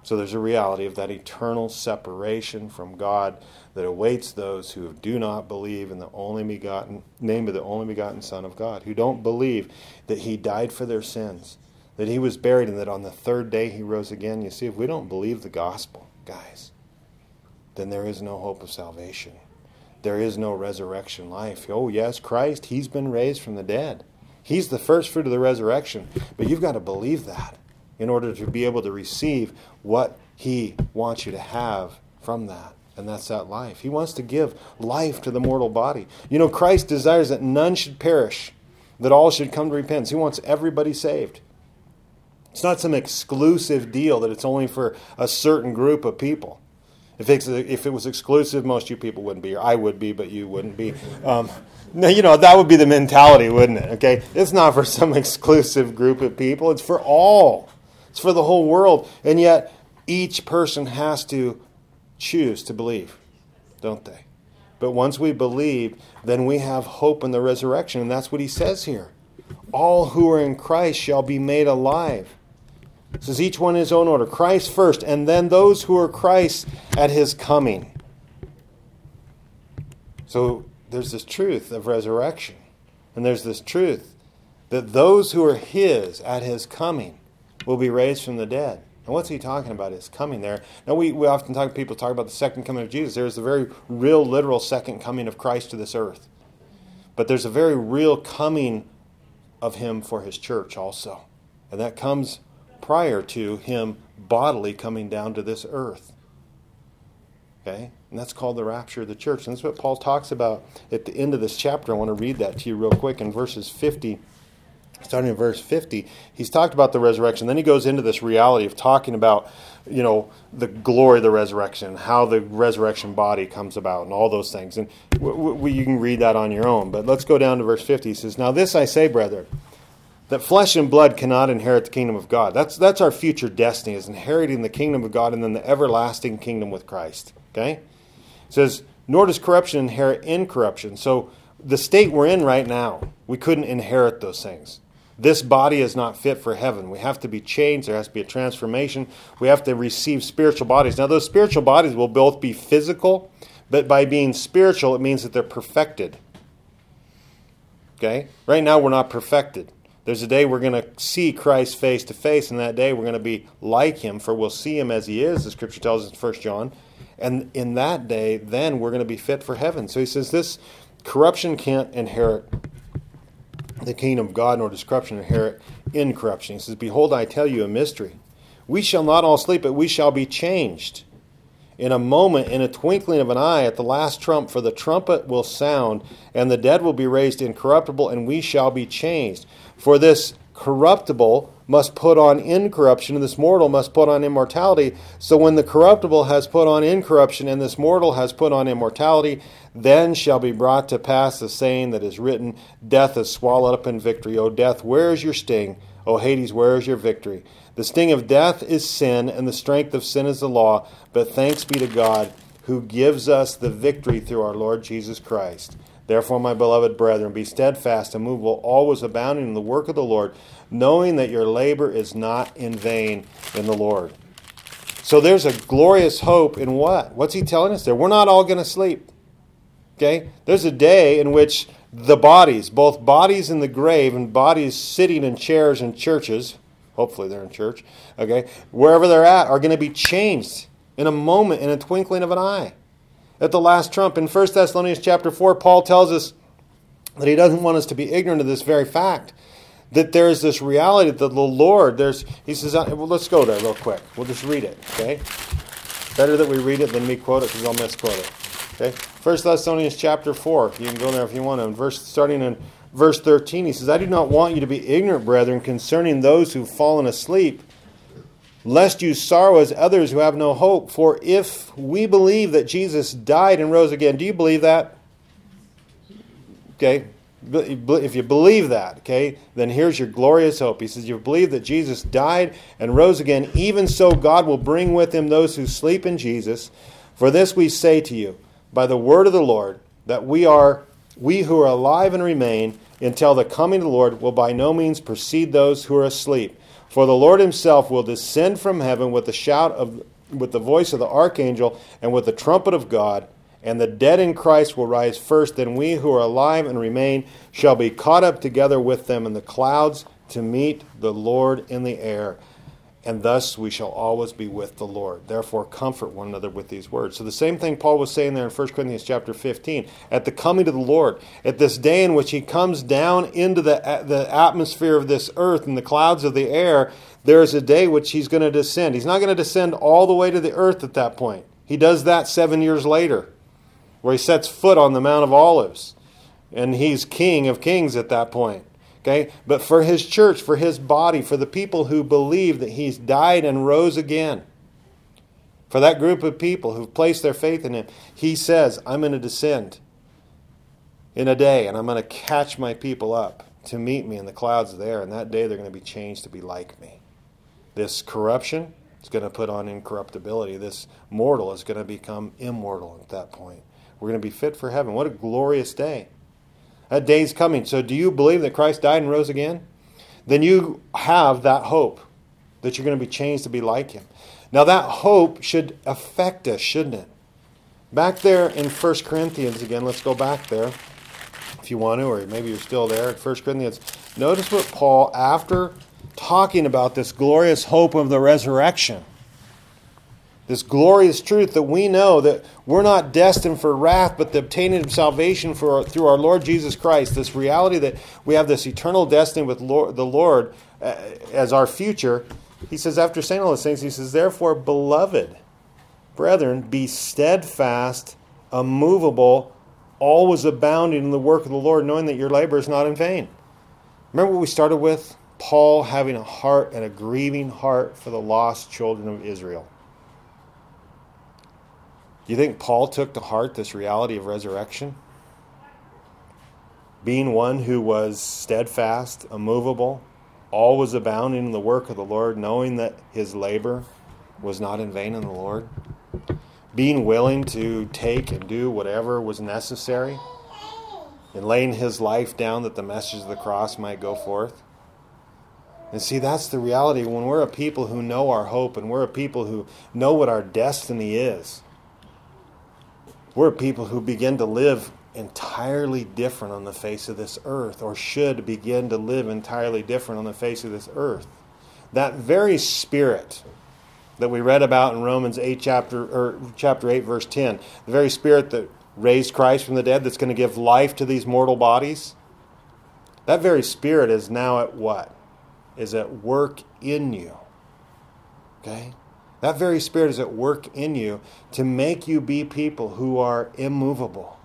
So there's a reality of that eternal separation from God that awaits those who do not believe in the only begotten name of the only begotten Son of God, who don't believe that he died for their sins, that he was buried, and that on the third day he rose again. You see, if we don't believe the gospel, guys, then there is no hope of salvation. There is no resurrection life. Oh, yes, Christ, he's been raised from the dead. He's the first fruit of the resurrection. But you've got to believe that in order to be able to receive what he wants you to have from that. And that's that life. He wants to give life to the mortal body. You know, Christ desires that none should perish, that all should come to repentance. He wants everybody saved. It's not some exclusive deal that it's only for a certain group of people. If it's, if it was exclusive, most of you people wouldn't be here. I would be, but you wouldn't be. Um, no, you know, that would be the mentality, wouldn't it? Okay, it's not for some exclusive group of people. It's for all. It's for the whole world. And yet, each person has to choose to believe, don't they? But once we believe, then we have hope in the resurrection. And that's what he says here. All who are in Christ shall be made alive. It says each one in his own order. Christ first, and then those who are Christ at his coming. So there's this truth of resurrection. And there's this truth that those who are his at his coming will be raised from the dead. And what's he talking about? His coming there. Now we, we often talk, people talk about the second coming of Jesus. There's a very real, literal second coming of Christ to this earth. But there's a very real coming of him for his church also. And that comes prior to him bodily coming down to this earth. Okay? And that's called the rapture of the church. And that's what Paul talks about at the end of this chapter. I want to read that to you real quick in verses fifty. Starting in verse fifty, he's talked about the resurrection. Then he goes into this reality of talking about, you know, the glory of the resurrection, how the resurrection body comes about, and all those things. And we, we, you can read that on your own. But let's go down to verse fifty. He says, "Now this I say, brethren, that flesh and blood cannot inherit the kingdom of God." That's that's our future destiny, is inheriting the kingdom of God and then the everlasting kingdom with Christ. Okay? It says, "Nor does corruption inherit incorruption." So the state we're in right now, we couldn't inherit those things. This body is not fit for heaven. We have to be changed. There has to be a transformation. We have to receive spiritual bodies. Now, those spiritual bodies will both be physical, but by being spiritual, it means that they're perfected. Okay? Right now, we're not perfected. There's a day we're going to see Christ face to face, and that day we're going to be like him, for we'll see him as he is, the Scripture tells us in First John. And in that day, then we're going to be fit for heaven. So he says this corruption can't inherit the kingdom of God, nor does corruption inherit incorruption. He says, "Behold, I tell you a mystery. We shall not all sleep, but we shall be changed. In a moment, in a twinkling of an eye, at the last trump, for the trumpet will sound, and the dead will be raised incorruptible, and we shall be changed. For this corruptible must put on incorruption, and this mortal must put on immortality. So when the corruptible has put on incorruption, and this mortal has put on immortality, then shall be brought to pass the saying that is written, Death is swallowed up in victory. O death, where is your sting? O Hades, where is your victory? The sting of death is sin, and the strength of sin is the law. But thanks be to God, who gives us the victory through our Lord Jesus Christ. Therefore, my beloved brethren, be steadfast, immovable, always abounding in the work of the Lord, knowing that your labor is not in vain in the Lord." So there's a glorious hope in what? What's he telling us there? We're not all going to sleep. Okay? There's a day in which the bodies, both bodies in the grave and bodies sitting in chairs in churches, hopefully they're in church, okay, wherever they're at, are going to be changed in a moment, in a twinkling of an eye. At the last trump. In First Thessalonians chapter four, Paul tells us that he doesn't want us to be ignorant of this very fact, that there is this reality that the Lord, there's, he says, well, let's go there real quick. We'll just read it, okay? Better that we read it than me quote it, because I'll misquote it. Okay? First Thessalonians chapter four, you can go there if you want to. In verse, starting in verse thirteen, he says, "I do not want you to be ignorant, brethren, concerning those who've fallen asleep, lest you sorrow as others who have no hope. For if we believe that Jesus died and rose again," do you believe that? Okay. If you believe that, okay, then here's your glorious hope. He says, you believe that Jesus died and rose again, even so God will bring with him those who sleep in Jesus. For this we say to you, by the word of the Lord, that we are, we who are alive and remain until the coming of the Lord will by no means precede those who are asleep. For the Lord himself will descend from heaven with the shout of with the voice of the archangel and with the trumpet of God, and the dead in Christ will rise first. Then we who are alive and remain shall be caught up together with them in the clouds to meet the Lord in the air. And thus we shall always be with the Lord. Therefore comfort one another with these words. So the same thing Paul was saying there in First Corinthians chapter fifteen. At the coming of the Lord, at this day in which he comes down into the, the atmosphere of this earth and the clouds of the air, there is a day which he's going to descend. He's not going to descend all the way to the earth at that point. He does that seven years later, where he sets foot on the Mount of Olives. And he's King of Kings at that point. Okay? But for his church, for his body, for the people who believe that he's died and rose again, for that group of people who've placed their faith in him, he says, I'm going to descend in a day, and I'm going to catch my people up to meet me in the clouds there, and that day they're going to be changed to be like me. This corruption is going to put on incorruptibility. This mortal is going to become immortal at that point. We're going to be fit for heaven. What a glorious day. That day's coming. So do you believe that Christ died and rose again? Then you have that hope that you're going to be changed to be like him. Now that hope should affect us, shouldn't it? Back there in First Corinthians again, let's go back there if you want to, or maybe you're still there at First Corinthians. Notice what Paul, after talking about this glorious hope of the resurrection, this glorious truth that we know that we're not destined for wrath, but the obtaining of salvation for through our Lord Jesus Christ. This reality that we have this eternal destiny with Lord, the Lord uh, as our future. He says, after saying all those things, he says, therefore, beloved brethren, be steadfast, immovable, always abounding in the work of the Lord, knowing that your labor is not in vain. Remember what we started with? Paul having a heart and a grieving heart for the lost children of Israel. Do you think Paul took to heart this reality of resurrection? Being one who was steadfast, immovable, always abounding in the work of the Lord, knowing that his labor was not in vain in the Lord. Being willing to take and do whatever was necessary, and laying his life down that the message of the cross might go forth. And see, that's the reality when we're a people who know our hope and we're a people who know what our destiny is. We're people who begin to live entirely different on the face of this earth, or should begin to live entirely different on the face of this earth. That very Spirit that we read about in Romans eight, chapter or chapter eight, verse ten, the very Spirit that raised Christ from the dead, that's going to give life to these mortal bodies, that very Spirit is now at what? Is at work in you. Okay? That very Spirit is at work in you to make you be people who are immovable,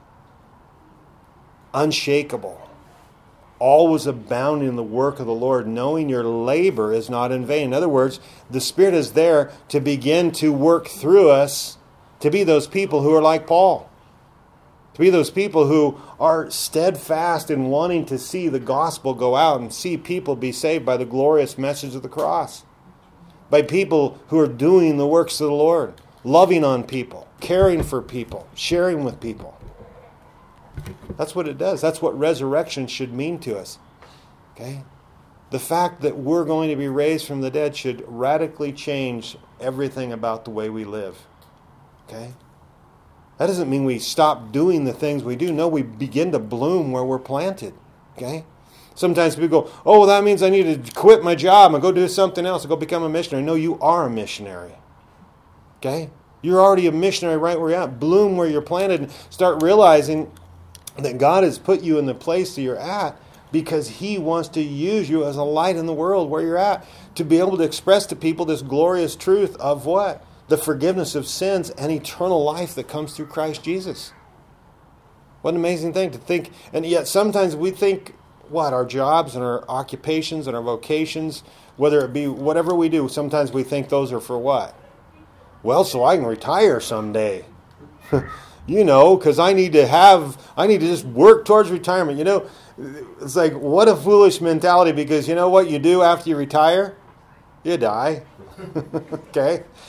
unshakable, always abounding in the work of the Lord, knowing your labor is not in vain. In other words, the Spirit is there to begin to work through us to be those people who are like Paul, to be those people who are steadfast in wanting to see the gospel go out and see people be saved by the glorious message of the cross. By people who are doing the works of the Lord, loving on people, caring for people, sharing with people. That's what it does. That's what resurrection should mean to us. Okay? The fact that we're going to be raised from the dead should radically change everything about the way we live. Okay? That doesn't mean we stop doing the things we do. No, we begin to bloom where we're planted. Okay? Sometimes people go, oh, well, that means I need to quit my job and go do something else and go become a missionary. No, you are a missionary. Okay? You're already a missionary right where you're at. Bloom where you're planted and start realizing that God has put you in the place that you're at because He wants to use you as a light in the world where you're at to be able to express to people this glorious truth of what? The forgiveness of sins and eternal life that comes through Christ Jesus. What an amazing thing to think. And yet sometimes we think, what, our jobs and our occupations and our vocations, whether it be whatever we do, sometimes we think those are for what? Well, so I can retire someday. You know, because I need to have, I need to just work towards retirement. You know, it's like, what a foolish mentality, because you know what you do after you retire? You die. Okay?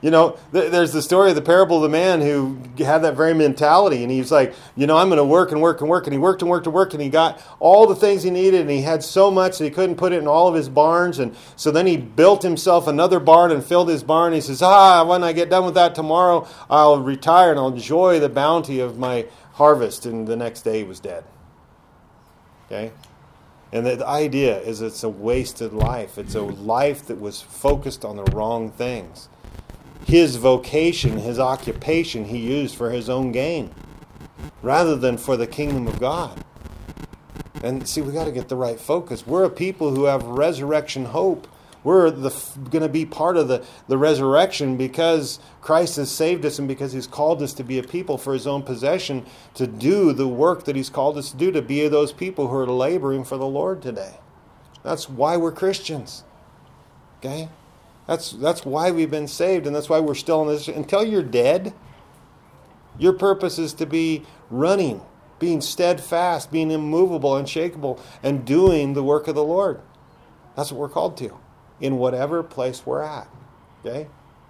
You know, th- there's the story of the parable of the man who had that very mentality, and he's like, you know, I'm going to work and work and work, and he worked and worked and worked, and he got all the things he needed, and he had so much that he couldn't put it in all of his barns, and so then he built himself another barn and filled his barn. He says, ah, when I get done with that tomorrow, I'll retire and I'll enjoy the bounty of my harvest, and the next day he was dead. Okay? And the idea is it's a wasted life. It's a life that was focused on the wrong things. His vocation, his occupation, he used for his own gain rather than for the kingdom of God. And see, we got to get the right focus. We're a people who have resurrection hope. We're going to be part of the, the resurrection because Christ has saved us and because he's called us to be a people for his own possession, to do the work that he's called us to do, to be those people who are laboring for the Lord today. That's why we're Christians. Okay? That's, that's why we've been saved, and that's why we're still in this. Until you're dead, your purpose is to be running, being steadfast, being immovable, unshakable, and doing the work of the Lord. That's what we're called to, in whatever place we're at. Okay?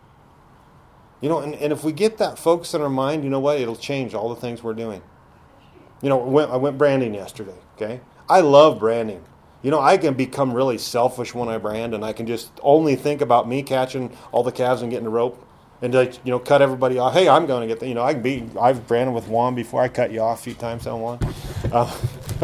You know, and, and if we get that focus in our mind, you know what? It'll change all the things we're doing. You know, I went, I went branding yesterday. Okay? I love branding. You know, I can become really selfish when I brand, and I can just only think about me catching all the calves and getting the rope, and like, you know, cut everybody off. Hey, I'm going to get the, you know, I can be. I've branded with Juan before. I cut you off a few times on Juan. Uh,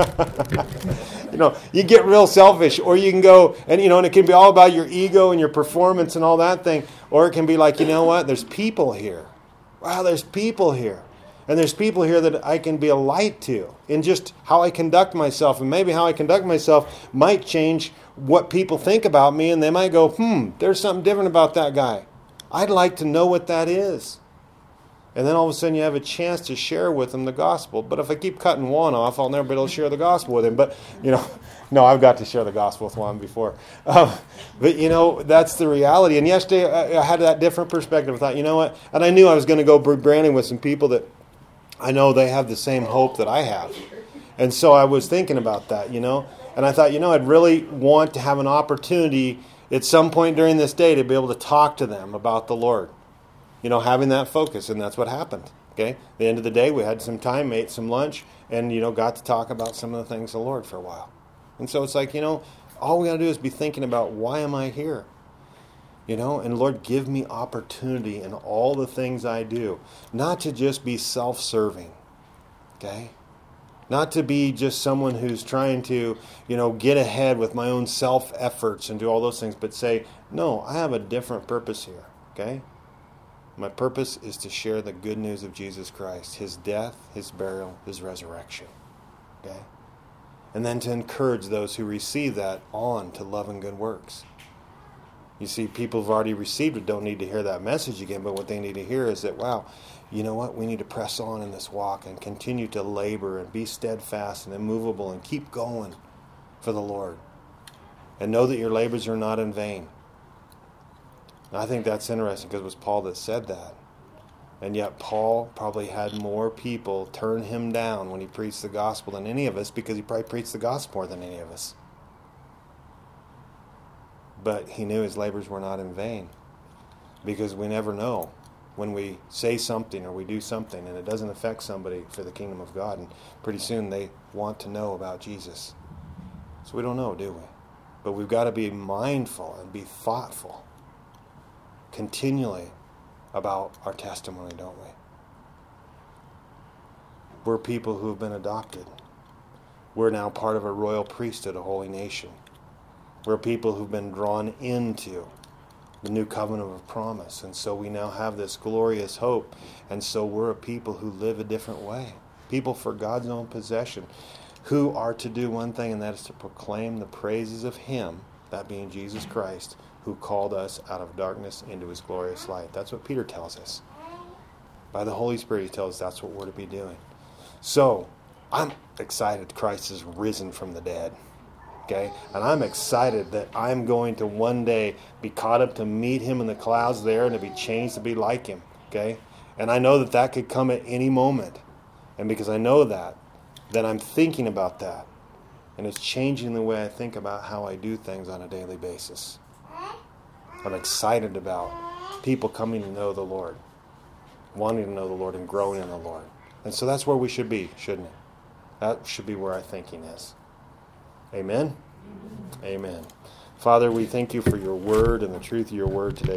you know, you get real selfish, or you can go and you know, and it can be all about your ego and your performance and all that thing, or it can be like, you know what? There's people here. Wow, there's people here. And there's people here that I can be a light to in just how I conduct myself. And maybe how I conduct myself might change what people think about me. And they might go, hmm, there's something different about that guy. I'd like to know what that is. And then all of a sudden you have a chance to share with them the gospel. But if I keep cutting Juan off, I'll never be able to share the gospel with him. But, you know, no, I've got to share the gospel with Juan before. Uh, but, you know, that's the reality. And yesterday I, I had that different perspective. I thought, you know what? And I knew I was going to go branding with some people that I know they have the same hope that I have. And so I was thinking about that, you know. And I thought, you know, I'd really want to have an opportunity at some point during this day to be able to talk to them about the Lord. You know, having that focus. And that's what happened. Okay? At the end of the day, we had some time, ate some lunch, and, you know, got to talk about some of the things of the Lord for a while. And so it's like, you know, all we got to do is be thinking about, why am I here? You know, and Lord, give me opportunity in all the things I do. Not to just be self-serving. Okay? Not to be just someone who's trying to, you know, get ahead with my own self-efforts and do all those things. But say, no, I have a different purpose here. Okay? My purpose is to share the good news of Jesus Christ. His death, his burial, his resurrection. Okay? And then to encourage those who receive that on to love and good works. You see, people who've already received it don't need to hear that message again, but what they need to hear is that, wow, you know what? We need to press on in this walk and continue to labor and be steadfast and immovable and keep going for the Lord. And know that your labors are not in vain. And I think that's interesting because it was Paul that said that. And yet Paul probably had more people turn him down when he preached the gospel than any of us, because he probably preached the gospel more than any of us. But he knew his labors were not in vain, because we never know when we say something or we do something and it doesn't affect somebody for the kingdom of God, and pretty soon they want to know about Jesus. So we don't know, do we? But we've got to be mindful and be thoughtful continually about our testimony, don't we? We're people who have been adopted. We're now part of a royal priesthood, a holy nation. We're people who've been drawn into the new covenant of promise. And so we now have this glorious hope. And so we're a people who live a different way. People for God's own possession, who are to do one thing, and that is to proclaim the praises of Him, that being Jesus Christ, who called us out of darkness into His glorious light. That's what Peter tells us. By the Holy Spirit, he tells us that's what we're to be doing. So, I'm excited Christ is risen from the dead. Okay? And I'm excited that I'm going to one day be caught up to meet Him in the clouds there and to be changed to be like Him. Okay? And I know that that could come at any moment. And because I know that, then I'm thinking about that. And it's changing the way I think about how I do things on a daily basis. I'm excited about people coming to know the Lord, wanting to know the Lord and growing in the Lord. And so that's where we should be, shouldn't it? That should be where our thinking is. Amen? Amen. Father, we thank you for your word and the truth of your word today.